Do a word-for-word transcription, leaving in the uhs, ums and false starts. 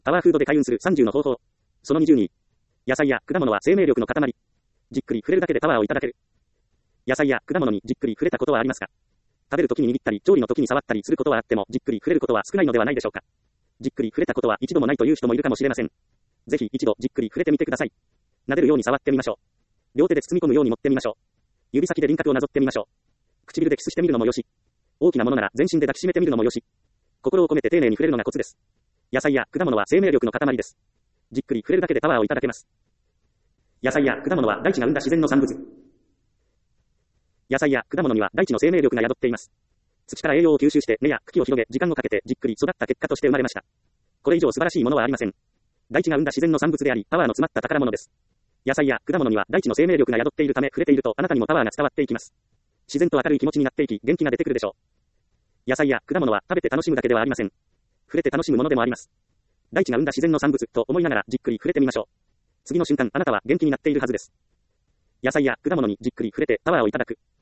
パワーフードで開運するさんじゅうの方法。そのにじゅうに。野菜や果物は生命力の塊。じっくり触れるだけでパワーをいただける。野菜や果物にじっくり触れたことはありますか？食べるときに握ったり、調理のときに触ったりすることはあっても、じっくり触れることは少ないのではないでしょうか。じっくり触れたことは一度もないという人もいるかもしれません。ぜひ一度じっくり触れてみてください。撫でるように触ってみましょう。両手で包み込むように持ってみましょう。指先で輪郭をなぞってみましょう。唇でキスしてみるのもよし。大きなものなら全身で抱きしめてみるのもよし。心を込めて丁寧に触れるのがコツです。野菜や果物は生命力の塊です。じっくり触れるだけでパワーをいただけます。野菜や果物は大地が生んだ自然の産物。野菜や果物には大地の生命力が宿っています。土から栄養を吸収して根や茎を広げ、時間をかけてじっくり育った結果として生まれました。これ以上素晴らしいものはありません。大地が生んだ自然の産物であり、パワーの詰まった宝物です。野菜や果物には大地の生命力が宿っているため、触れているとあなたにもパワーが伝わっていきます。自然と明るい気持ちになっていき、元気が出てくるでしょう。野菜や果物は食べて楽しむだけではありません。触れて楽しむものでもあります。大地が生んだ自然の産物と思いながらじっくり触れてみましょう。次の瞬間、あなたは元気になっているはずです。野菜や果物にじっくり触れてパワーをいただく。